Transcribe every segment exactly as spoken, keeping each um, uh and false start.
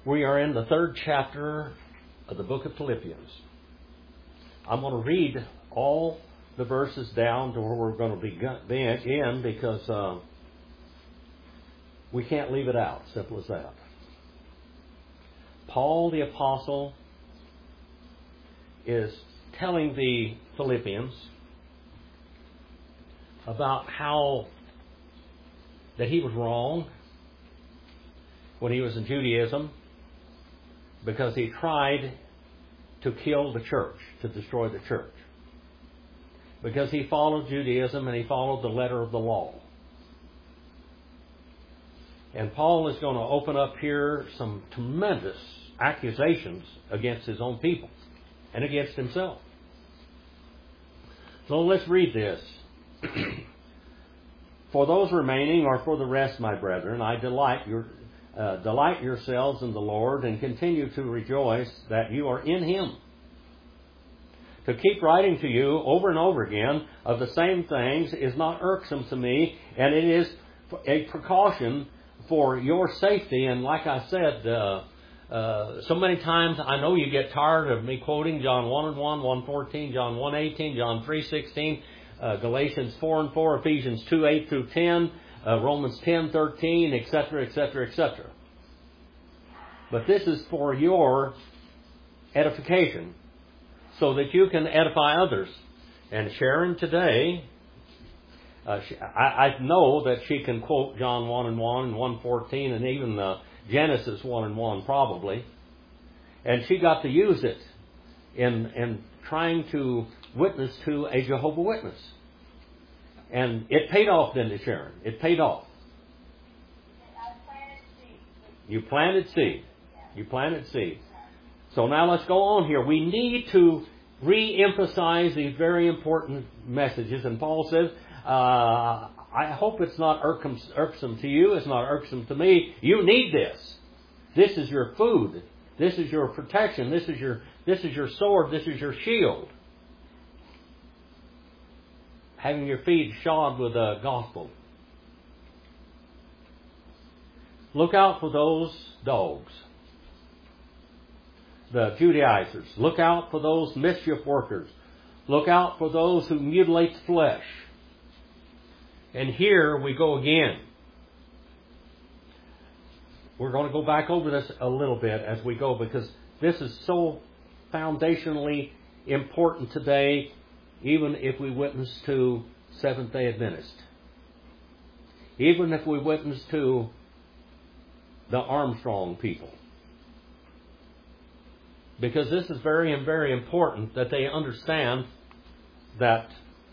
We are in the third chapter of the book of Philippians. I'm going to read all the verses down to where we're going to begin because uh, we can't leave it out. Simple as that. Paul the Apostle is telling the Philippians about how that he was wrong when he was in Judaism, because he tried to kill the church, to destroy the church. Because he followed Judaism and he followed the letter of the law. And Paul is going to open up here some tremendous accusations against his own people and against himself. So let's read this. For those remaining, or for the rest, my brethren, I delight your Uh, delight yourselves in the Lord and continue to rejoice that you are in Him. To keep writing to you over and over again of the same things is not irksome to me, and it is a precaution for your safety. And like I said, uh, uh, so many times I know you get tired of me quoting John one and one, one fourteen, John one eighteen, John three sixteen, uh, Galatians four and four, Ephesians two eight through ten, Uh, Romans ten thirteen, et cetera, et cetera, et cetera. But this is for your edification, so that you can edify others. And Sharon today, uh, she, I, I know that she can quote John one and one and one fourteen, and even uh, Genesis one and one probably. And she got to use it in in trying to witness to a Jehovah's Witness. And it paid off, didn't it, Sharon? It paid off. You planted seed. You planted seed. So now let's go on here. We need to re-emphasize these very important messages. And Paul says, uh, I hope it's not irksome, irksome to you. It's not irksome to me. You need this. This is your food. This is your protection. This is your, this is your sword. This is your shield. Having your feet shod with the gospel. Look out for those dogs, the Judaizers. Look out for those mischief workers. Look out for those who mutilate the flesh. And here we go again. We're going to go back over this a little bit as we go, because this is so foundationally important today, even if we witness to Seventh-day Adventists. Even if we witness to the Armstrong people. Because this is very and very important that they understand that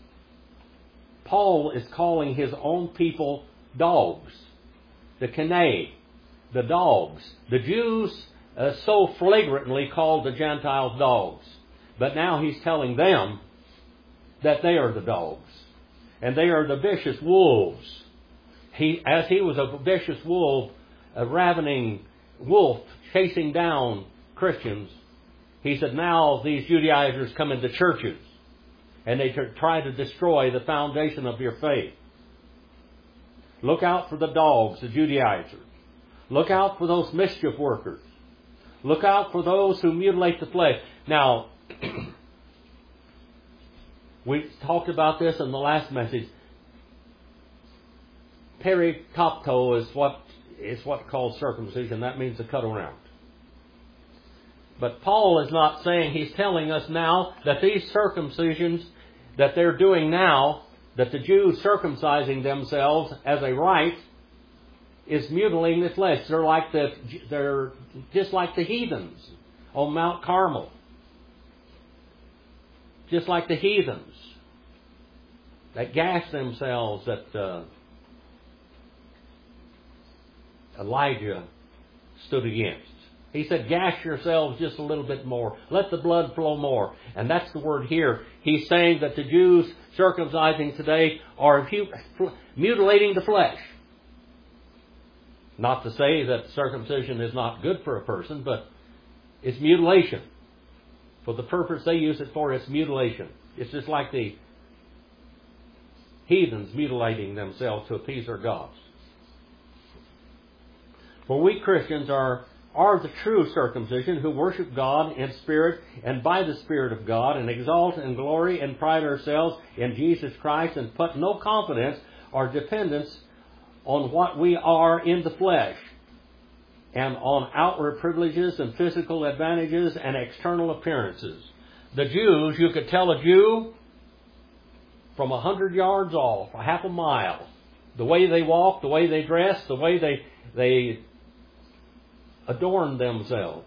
Paul is calling his own people dogs. The Kene, the dogs. The Jews uh, so flagrantly called the Gentiles dogs. But now he's telling them that they are the dogs. And they are the vicious wolves. He, as he was a vicious wolf, a ravening wolf chasing down Christians, he said, now these Judaizers come into churches and they try to destroy the foundation of your faith. Look out for the dogs, the Judaizers. Look out for those mischief workers. Look out for those who mutilate the flesh. Now, we talked about this in the last message. Perikopto is what is what called circumcision. That means to cut around. But Paul is not saying, he's telling us now that these circumcisions that they're doing now, that the Jews circumcising themselves as a rite, is mutilating the flesh. They're like the they're just like the heathens on Mount Carmel. Just like the heathens that gashed themselves that uh, Elijah stood against. He said, gash yourselves just a little bit more. Let the blood flow more. And that's the word here. He's saying that the Jews circumcising today are mutilating the flesh. Not to say that circumcision is not good for a person, but it's mutilation. For the purpose they use it for, it's mutilation. It's just like the heathens mutilating themselves to appease their gods. For we Christians are are the true circumcision, who worship God in spirit and by the Spirit of God, and exalt and glory and pride ourselves in Jesus Christ, and put no confidence or dependence on what we are in the flesh, and on outward privileges and physical advantages and external appearances. The Jews, you could tell a Jew from a hundred yards off, a half a mile, the way they walk, the way they dress, the way they they adorn themselves.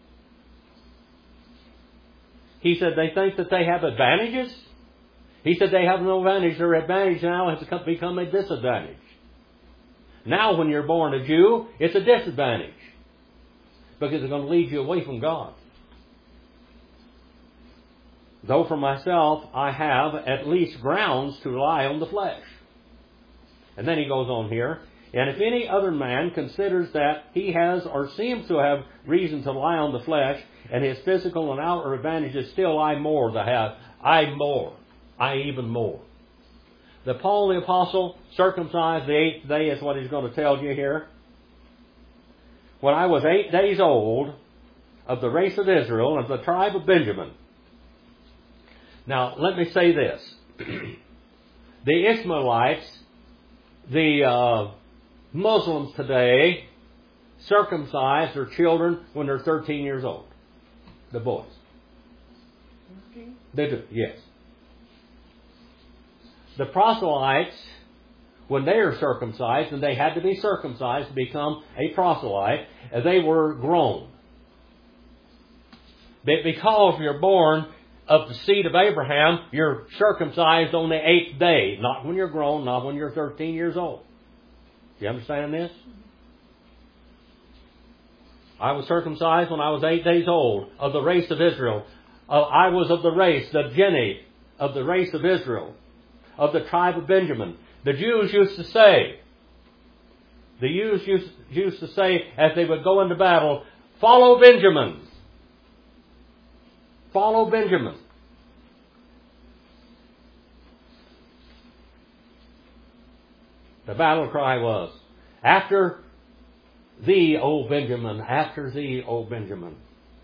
He said they think that they have advantages. He said they have no advantage. Their advantage now has become a disadvantage. Now when you're born a Jew, it's a disadvantage, because it's going to lead you away from God. Though for myself I have at least grounds to rely on the flesh. And then he goes on here, and if any other man considers that he has or seems to have reason to rely on the flesh, and his physical and outward advantages, still I more to have. I more. I even more. The Paul the Apostle circumcised the eighth day is what he's going to tell you here. When I was eight days old, of the race of Israel, of the tribe of Benjamin. Now, let me say this. The Ishmaelites, the uh, Muslims today, circumcise their children when they're thirteen years old. The boys. Okay. They do, yes. The proselytes, when they are circumcised, and they had to be circumcised to become a proselyte, they were grown. But because you're born of the seed of Abraham, you're circumcised on the eighth day. Not when you're grown, not when you're thirteen years old. Do you understand this? I was circumcised when I was eight days old, of the race of Israel. Uh, I was of the race, the geni, of the race of Israel, of the tribe of Benjamin. The Jews used to say, the Jews used, used to say as they would go into battle, follow Benjamin. Follow Benjamin. The battle cry was, after thee, O Benjamin, after thee, O Benjamin.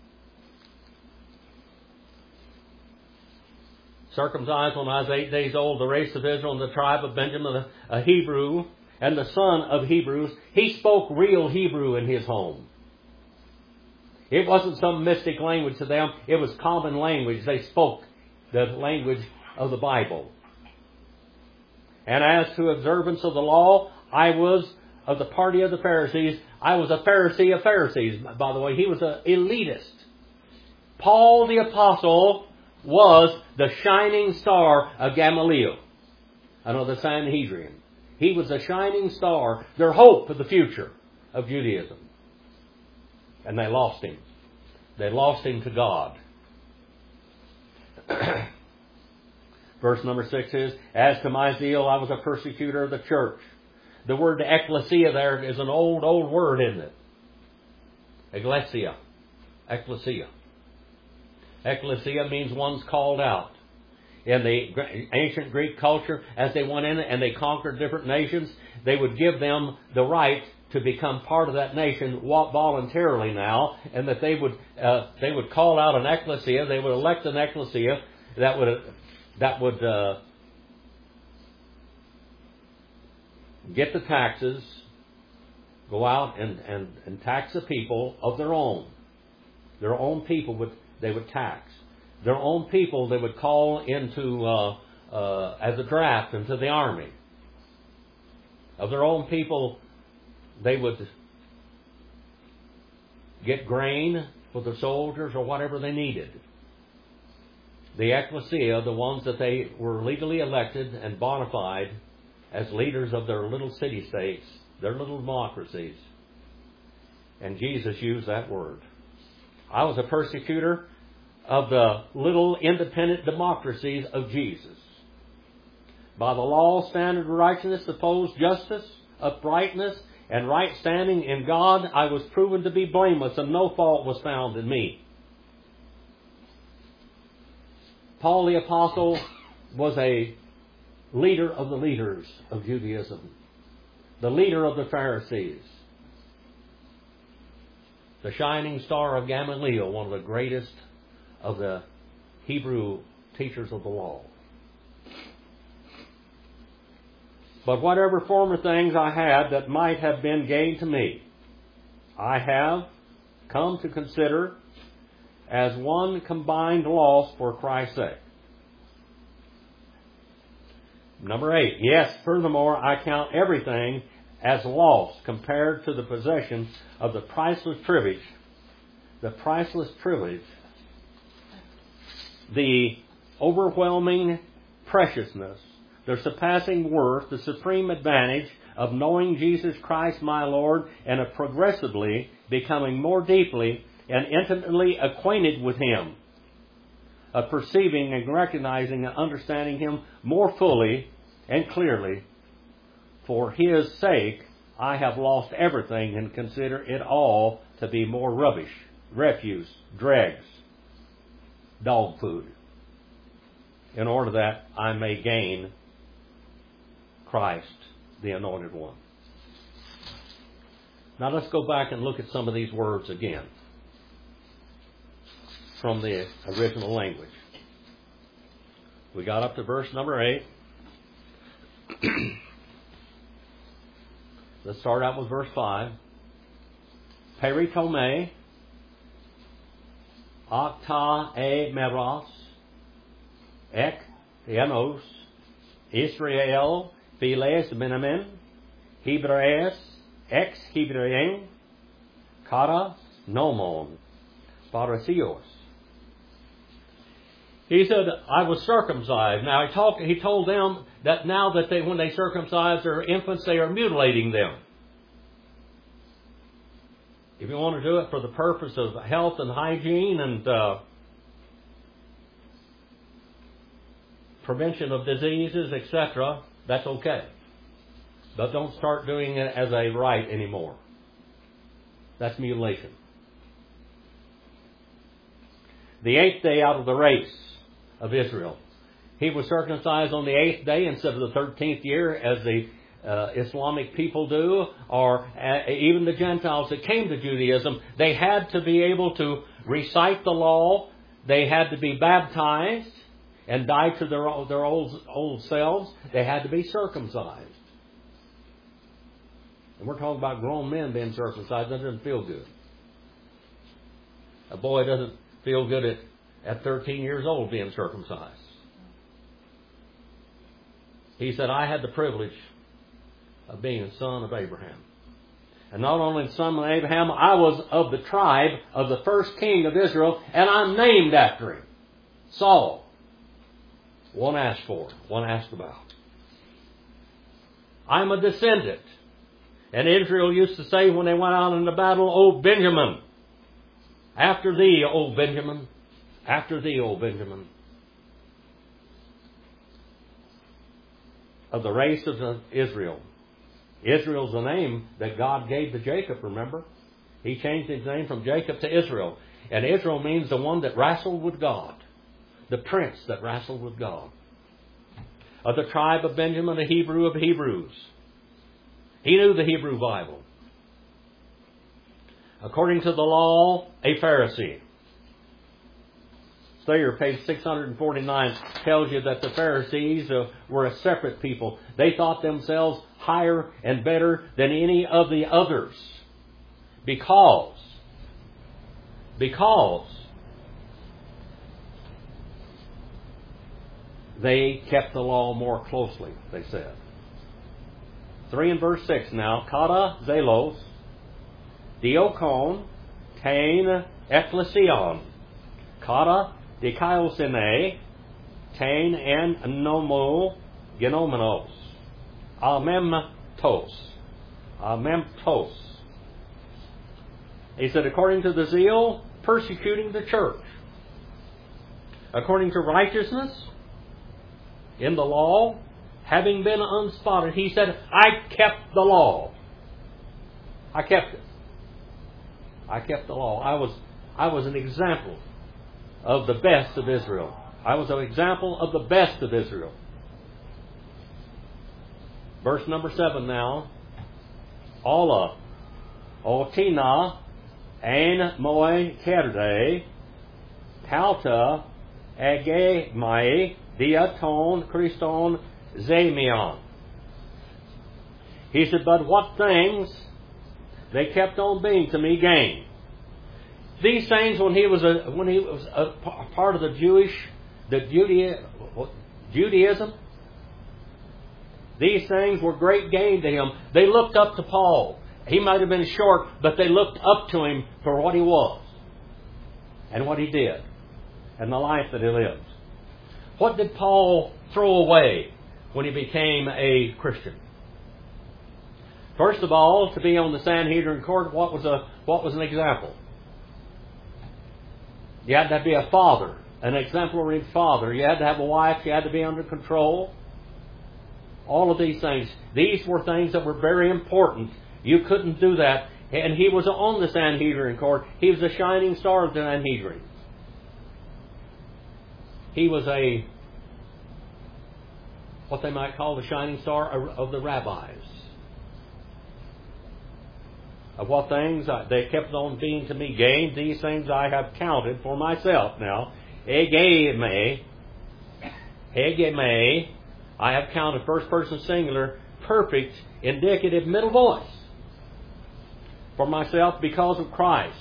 Circumcised when I was eight days old, the race of Israel and the tribe of Benjamin, a Hebrew, and the son of Hebrews. He spoke real Hebrew in his home. It wasn't some mystic language to them. It was common language. They spoke the language of the Bible. And as to observance of the law, I was of the party of the Pharisees. I was a Pharisee of Pharisees. By the way, he was an elitist. Paul the Apostle was the shining star of Gamaliel, I know the Sanhedrin. He was a shining star, their hope for the future of Judaism. And they lost him. They lost him to God. Verse number six is, as to my zeal, I was a persecutor of the church. The word ecclesia there is an old, old word, isn't it? Ecclesia. Ecclesia. Ecclesia means one's called out. In the ancient Greek culture, as they went in and they conquered different nations, they would give them the right to become part of that nation voluntarily now, and that they would uh, they would call out an ecclesia. They would elect an ecclesia that would that would uh, get the taxes, go out and, and, and tax the people of their own. Their own people would they would tax. Their own people they would call into uh, uh, as a draft into the army. Of their own people, they would get grain for the soldiers or whatever they needed. The ecclesia, the ones that they were legally elected and bona fide as leaders of their little city-states, their little democracies. And Jesus used that word. I was a persecutor of the little independent democracies of Jesus. By the law, standard of righteousness, supposed justice, uprightness, and right standing in God, I was proven to be blameless, and no fault was found in me. Paul the Apostle was a leader of the leaders of Judaism, the leader of the Pharisees. the shining star of Gamaliel, one of the greatest of the Hebrew teachers of the law. But whatever former things I had that might have been gained to me, I have come to consider as one combined loss for Christ's sake. Number eight, yes, furthermore, I count everything as loss compared to the possession of the priceless privilege, the priceless privilege, the overwhelming preciousness, the surpassing worth, the supreme advantage of knowing Jesus Christ my Lord and of progressively becoming more deeply and intimately acquainted with Him, of perceiving and recognizing and understanding Him more fully and clearly. For His sake I have lost everything and consider it all to be more rubbish, refuse, dregs, dog food, in order that I may gain Christ, the Anointed One. Now let's go back and look at some of these words again from the original language. We got up to verse number eight. Let's start out with verse five. Peritome, Akta e Meros, Ek Enos, Israel, Philes Benamin, Hebreus, Ex Hebrein, Kara Nomon, Parasios. He said, I was circumcised. Now he talked, he told them that now that they, when they circumcise their infants, they are mutilating them. If you want to do it for the purpose of health and hygiene and uh, prevention of diseases, et cetera, that's okay. But don't start doing it as a rite anymore. That's mutilation. The eighth day out of the race of Israel. He was circumcised on the eighth day instead of the thirteenth year as the uh, Islamic people do, or uh, even the Gentiles that came to Judaism. They had to be able to recite the law. They had to be baptized and die to their, their old, old selves. They had to be circumcised. And we're talking about grown men being circumcised. That doesn't feel good. A boy doesn't feel good at, at thirteen years old being circumcised. He said, I had the privilege of being a son of Abraham. And not only the son of Abraham, I was of the tribe of the first king of Israel, and I'm named after him. Saul. One asked for, one asked about. I'm a descendant. And Israel used to say when they went out into battle, O Benjamin, after thee, O Benjamin, after thee, O Benjamin. Of the race of Israel. Israel's the name that God gave to Jacob, remember? He changed his name from Jacob to Israel. And Israel means the one that wrestled with God. The prince that wrestled with God. Of the tribe of Benjamin, a Hebrew of Hebrews. He knew the Hebrew Bible. According to the law, a Pharisee. There, page six hundred forty-nine tells you that the Pharisees uh, were a separate people. They thought themselves higher and better than any of the others. Because, because they kept the law more closely, they said. three and verse six now. Kata zelos, diokon, tain ekklesion. Kata dikaiosene, tain en nomo genomenos. Amemtos. Amemtos. He said, according to the zeal, persecuting the church. According to righteousness, in the law, having been unspotted, he said, I kept the law. I kept it. I kept the law. I was, I was an example of the best of Israel. I was an example of the best of Israel. Verse number seven now. Ola, Otina, ein moi kerde, tauta, ege mai, diaton, Christon, zemion. He said, but what things they kept on being to me gain. These things, when he was a when he was a part of the Jewish, the Judea, Judaism, these things were great gain to him. They looked up to Paul. He might have been short, but they looked up to him for what he was and what he did and the life that he lived. What did Paul throw away when he became a Christian? First of all, to be on the Sanhedrin court, what was a what was an example? You had to be a father, an exemplary father. You had to have a wife. You had to be under control. All of these things. These were things that were very important. You couldn't do that. And he was on the Sanhedrin court. He was a shining star of the Sanhedrin. He was a, what they might call the shining star of the rabbis. Of what things they kept on being to me gained, these things I have counted for myself now. Ege me, ege me, I have counted, first person singular, perfect, indicative, middle voice, for myself because of Christ.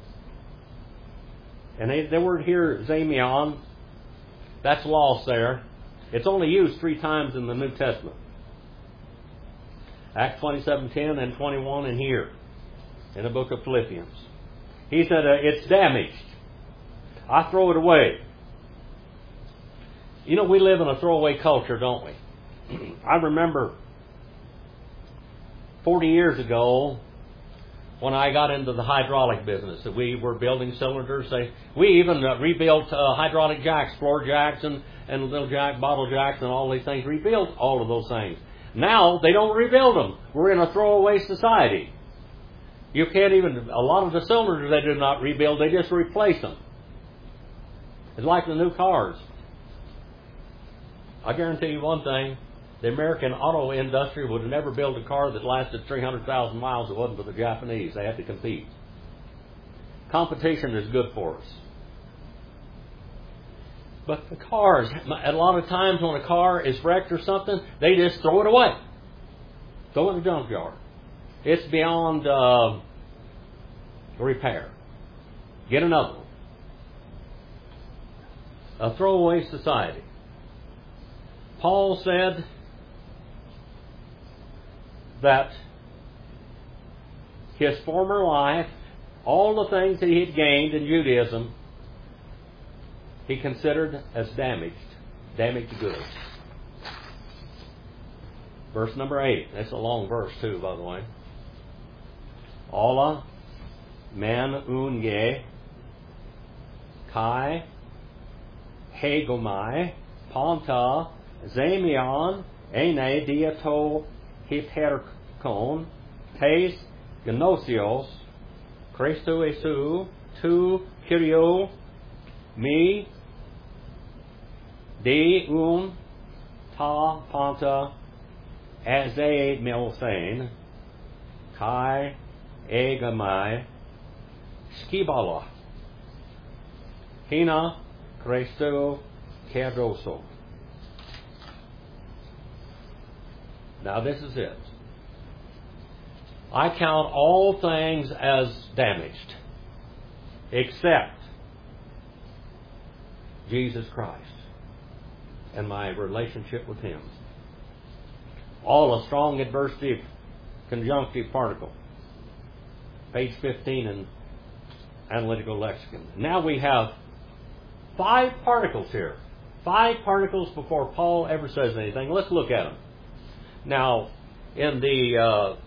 And they, the word here, zemion, that's lost there. It's only used three times in the New Testament. Acts twenty-seven ten and twenty-one in here, in the book of Philippians. He said, uh, it's damaged. I throw it away. You know, we live in a throwaway culture, don't we? I remember forty years ago when I got into the hydraulic business, that we were building cylinders. They, we even uh, rebuilt uh, hydraulic jacks, floor jacks, and, and little jack, bottle jacks, and all these things. Rebuilt all of those things. Now, they don't rebuild them. We're in a throwaway society. You can't even, a lot of the cylinders they did not rebuild, they just replace them. It's like the new cars. I guarantee you one thing, the American auto industry would never build a car that lasted three hundred thousand miles. It wasn't for the Japanese. They had to compete. Competition is good for us. But the cars, a lot of times when a car is wrecked or something, they just throw it away. Throw it in the junkyard. It's beyond uh, repair. Get another one. A throwaway society. Paul said that his former life, all the things that he had gained in Judaism, he considered as damaged, damaged goods. Verse number eight. That's a long verse too, by the way. Alla men unge kai hegomai panta zemion ene diato hiterkon tes genosios Christo Esu tu Kyrio me de un ta panta aze milsane kai egamai skibala hina Christo Kerdoso. Now this is it. I count all things as damaged except Jesus Christ and my relationship with Him. All a strong adversative conjunctive particle. Page fifteen in Analytical Lexicon. Now we have five particles here. Five particles before Paul ever says anything. Let's look at them. Now, in the uh,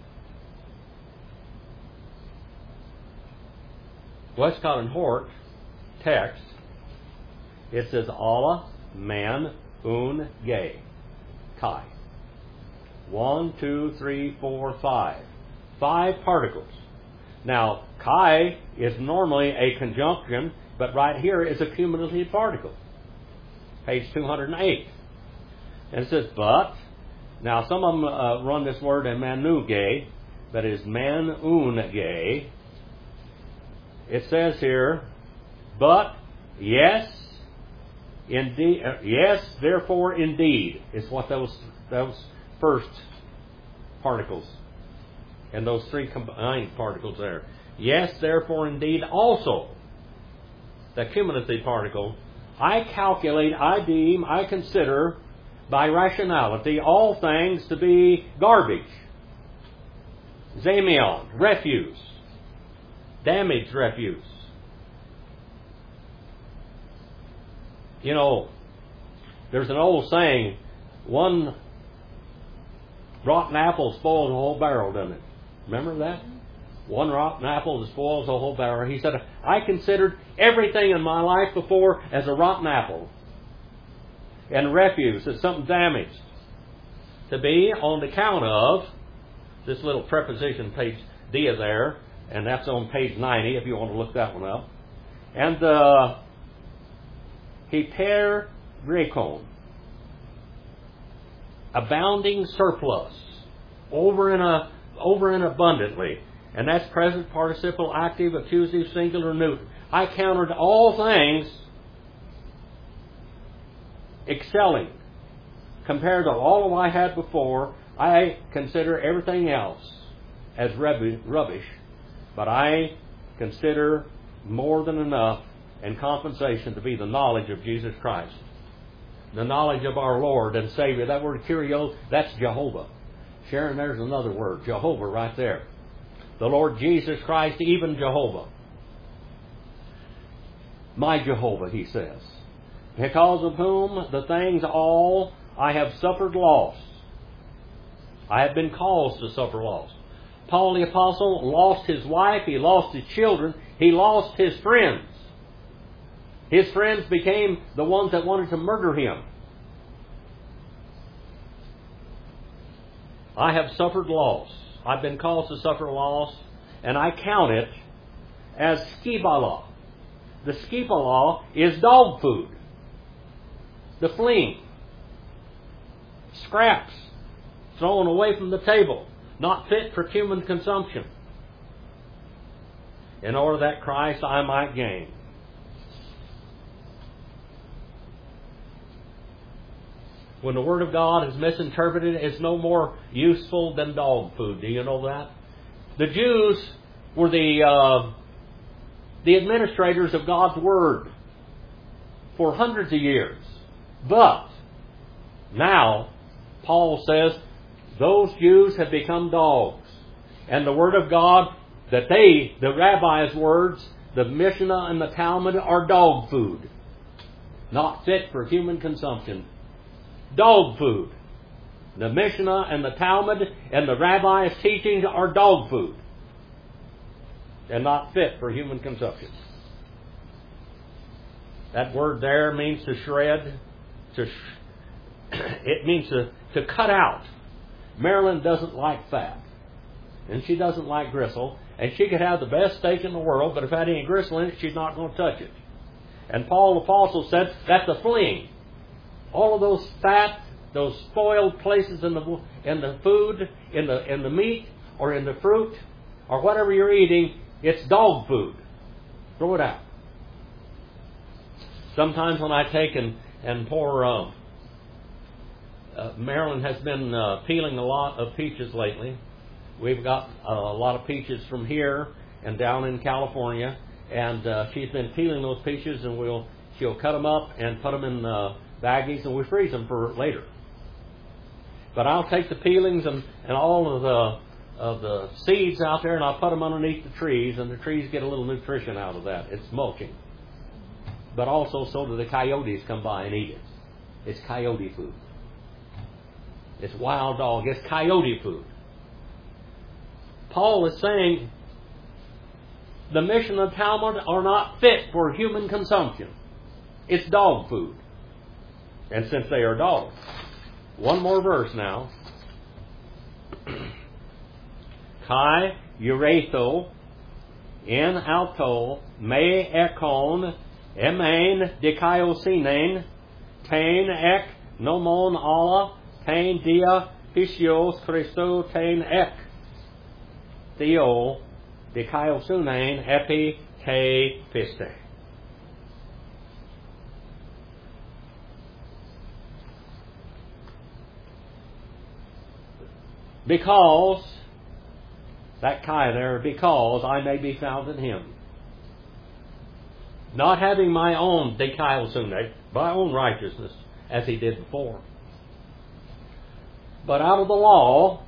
Westcott and Hort text, it says Alla, man, un, gay, kai. One, two, three, four, five. Five particles. Now, kai is normally a conjunction, but right here is a cumulative particle. Page two hundred eight. And it says, but. Now, some of them uh, run this word in manuge, that is manunge. it says here, but, yes, indeed, uh, yes, therefore, indeed, is what those, those first particles, and those three combined particles there. Yes, therefore, indeed, also, the cumulative particle, I calculate, I deem, I consider, by rationality, all things to be garbage, zamion, refuse, damaged refuse. You know, there's an old saying, one rotten apple spoils the whole barrel, doesn't it? Remember that? One rotten apple spoils the whole barrel. He said, I considered everything in my life before as a rotten apple. And refuse as something damaged. To be on account of this little preposition, page dia there, and that's on page ninety if you want to look that one up. And uh, hyper grekon, abounding surplus, over in a over and abundantly. And that's present participle, active, accusative, singular, neuter. I counted all things excelling compared to all I had before. I consider everything else as rubbish, but I consider more than enough in compensation to be the knowledge of Jesus Christ, the knowledge of our Lord and Savior. That word Kyrios, that's Jehovah. Sharon, there's another word, Jehovah, right there. The Lord Jesus Christ, even Jehovah. My Jehovah, he says. Because of whom the things all I have suffered loss. I have been caused to suffer loss. Paul the Apostle lost his wife, he lost his children, he lost his friends. His friends became the ones that wanted to murder him. I have suffered loss. I've been caused to suffer loss, and I count it as skibala. The skibala is dog food. The fleeing. Scraps thrown away from the table, not fit for human consumption, in order that Christ I might gain. When the Word of God is misinterpreted, it's no more useful than dog food. Do you know that? The Jews were the uh, the administrators of God's Word for hundreds of years. But now, Paul says, those Jews have become dogs. And the Word of God, that they, the rabbis' words, the Mishnah and the Talmud, are dog food. Not fit for human consumption. Dog food. The Mishnah and the Talmud and the rabbis' teachings are dog food. And not fit for human consumption. That word there means to shred. To sh- it means to, to cut out. Marilyn doesn't like fat. And she doesn't like gristle. And she could have the best steak in the world, but if it had any gristle in it, she's not going to touch it. And Paul the Apostle said that's a fleeing. All of those fat, those spoiled places in the in the food, in the in the meat, or in the fruit, or whatever you're eating, it's dog food. Throw it out. Sometimes when I take and, and pour, uh, uh, Marilyn has been uh, peeling a lot of peaches lately. We've got uh, a lot of peaches from here and down in California, and uh, she's been peeling those peaches, and we'll she'll cut them up and put them in uh, baggies, and we freeze them for later. But I'll take the peelings and, and all of the of the seeds out there, and I'll put them underneath the trees, and the trees get a little nutrition out of that. It's mulching. But also so that the coyotes come by and eat it. It's coyote food. It's wild dog. It's coyote food. Paul is saying the Mishnah and Talmud are not fit for human consumption. It's dog food. And since they are dogs, one more verse now. Kai uretho en alto me ekon emen dikaiosinen tain ek nomon Allah tain dia pisios Christo tain ek theo dikaiosunen epi te piste. Because, that kai there, because I may be found in Him. Not having my own dikaiosunne, my own righteousness, as He did before. But out of the law,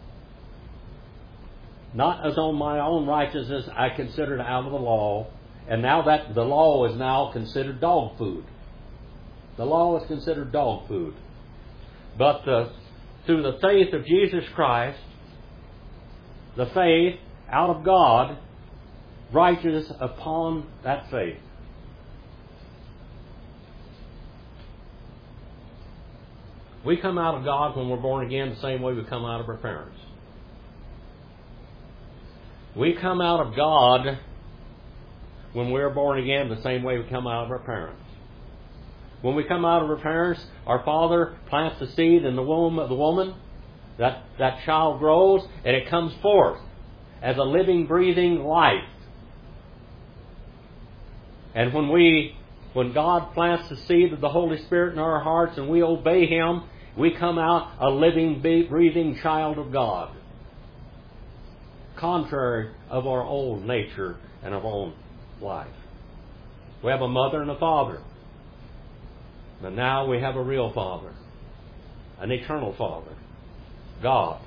not as on my own righteousness, I considered out of the law, and now that the law is now considered dog food. The law is considered dog food. But the, through the faith of Jesus Christ, the faith out of God, righteous upon that faith. We come out of God when we're born again the same way we come out of our parents. We come out of God when we're born again the same way we come out of our parents. When we come out of our parents, our father plants the seed in the womb of the woman. That, that child grows and it comes forth as a living, breathing life. And when we, when God plants the seed of the Holy Spirit in our hearts and we obey Him, we come out a living, breathing child of God. Contrary of our old nature and of our own life. We have a mother and a father. But now we have a real Father. An eternal Father. God.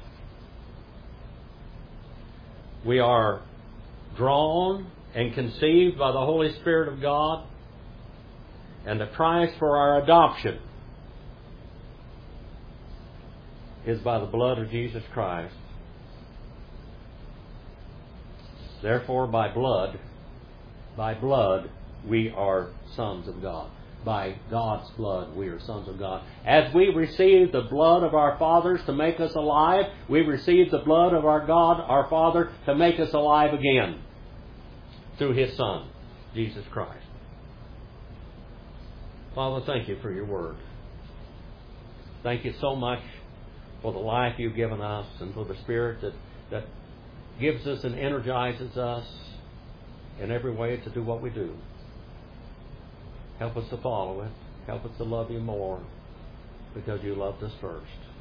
We are drawn and conceived by the Holy Spirit of God, and the price for our adoption is by the blood of Jesus Christ. Therefore, by blood, by blood, we are sons of God. By God's blood, we are sons of God. As we receive the blood of our fathers to make us alive, we receive the blood of our God, our Father, to make us alive again through His Son, Jesus Christ. Father, thank You for Your Word. Thank You so much for the life You've given us and for the Spirit that, that gives us and energizes us in every way to do what we do. Help us to follow it. Help us to love You more because You loved us first.